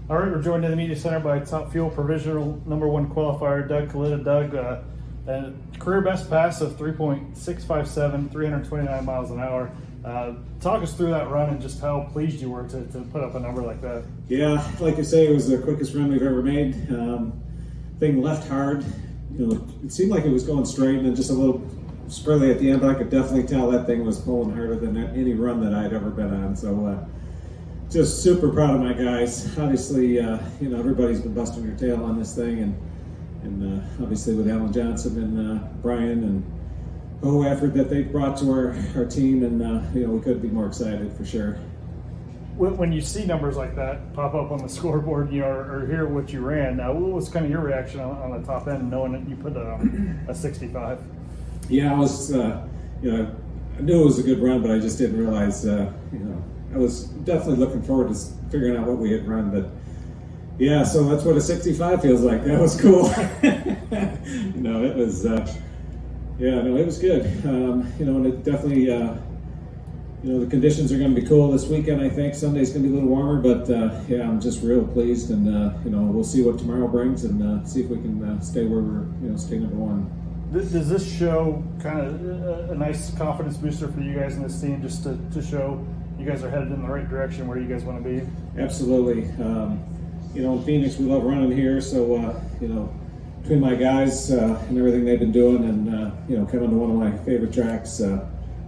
All right, we're joined in the media center by Top Fuel Provisional #1 qualifier Doug Kalitta. Doug, a career best pass of 3.657, 329 miles an hour. Talk us through that run and just how pleased you were to put up a number like that. Yeah, like you say, it was the quickest run we've ever made. Thing left hard. It seemed like it was going straight and then just a little sprilly at the end, but I could definitely tell that thing was pulling harder than any run that I'd ever been on. So just super proud of my guys. Obviously, everybody's been busting their tail on this thing, and obviously with Alan Johnson and Brian and the whole effort that they brought to our team, and we couldn't be more excited for sure. When you see numbers like that pop up on the scoreboard, or hear what you ran, what was kind of your reaction on the top end, knowing that you put a 65? Yeah, I was, I knew it was a good run, but I just didn't realize, I was definitely looking forward to figuring out what we had run, but yeah, so that's what a 65 feels like. That was cool. It was, it was good. And it definitely, the conditions are going to be cool this weekend. I think Sunday's going to be a little warmer, but I'm just real pleased, and we'll see what tomorrow brings, and see if we can stay where we're, stay #1. Does this show kind of a nice confidence booster for you guys in this team, just to show you guys are headed in the right direction where you guys want to be? Absolutely. In Phoenix, we love running here, so between my guys and everything they've been doing, and coming to one of my favorite tracks, it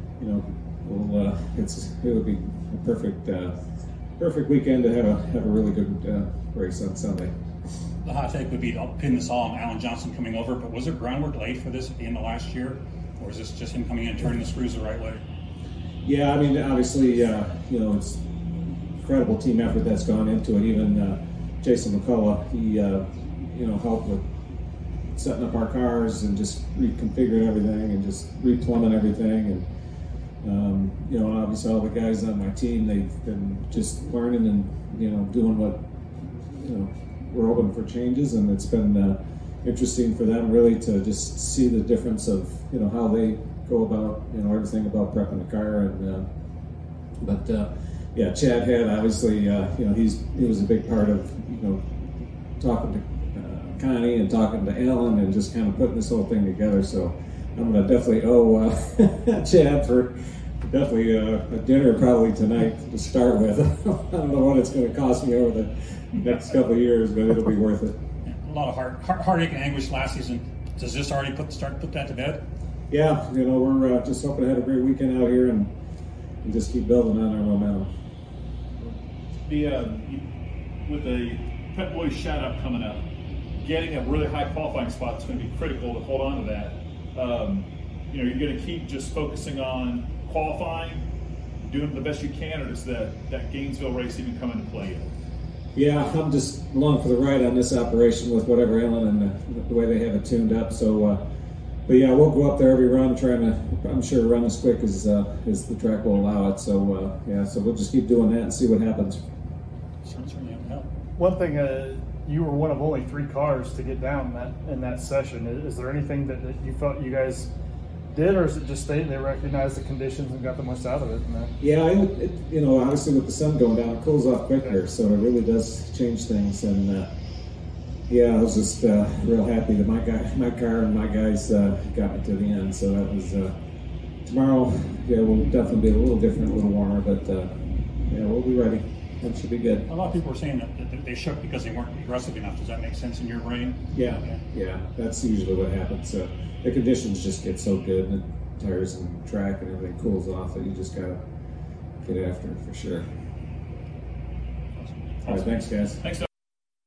would be a perfect weekend to have a really good race on Sunday. The hot take would be to pin this all on Alan Johnson coming over, but was there groundwork laid for this at the end of last year, or is this just him coming in and turning the screws the right way? Yeah, I mean, obviously, it's incredible team effort that's gone into it. Even Jason McCullough, he helped with setting up our cars and just reconfiguring everything and just replumbing everything. And obviously all the guys on my team, they've been just learning and doing what we're open for changes, and it's been interesting for them really to just see the difference of how they go about everything about prepping the car. And Chad had obviously he was a big part of talking to Connie and talking to Alan and just kind of putting this whole thing together. So I'm going to definitely owe Chad for definitely a dinner probably tonight to start with. I don't know what it's going to cost me over the next couple of years, but it'll be worth it. A lot of heartache and anguish last season. Does this already put that to bed? Yeah, we're just hoping to have a great weekend out here and just keep building on our momentum. With the Pep Boys shout-out coming up, getting a really high qualifying spot is going to be critical to hold on to that. You're going to keep just focusing on qualifying, doing the best you can, or does that Gainesville race even come into play yet? Yeah, I'm just along for the ride on this operation with whatever Alan and the way they have it tuned up. So, but yeah, we'll go up there every run trying to, I'm sure, run as quick as the track will allow it. So, so we'll just keep doing that and see what happens. One thing, you were one of only 3 cars to get down in that session. Is there anything that you felt you guys did, or is it just they recognized the conditions and got the most out of it? Yeah, obviously with the sun going down, it cools off quicker, so it really does change things. And I was just real happy that my car and my guys got me to the end. So that was tomorrow. Yeah, will definitely be a little different, a little warmer, but we'll be ready. That should be good. A lot of people were saying that they shook because they weren't aggressive enough. Does that make sense in your brain? Yeah. That's usually what happens. The conditions just get so good, and the tires and track and everything cools off that you just gotta get after it for sure. Awesome. All right, thanks, guys. Thanks.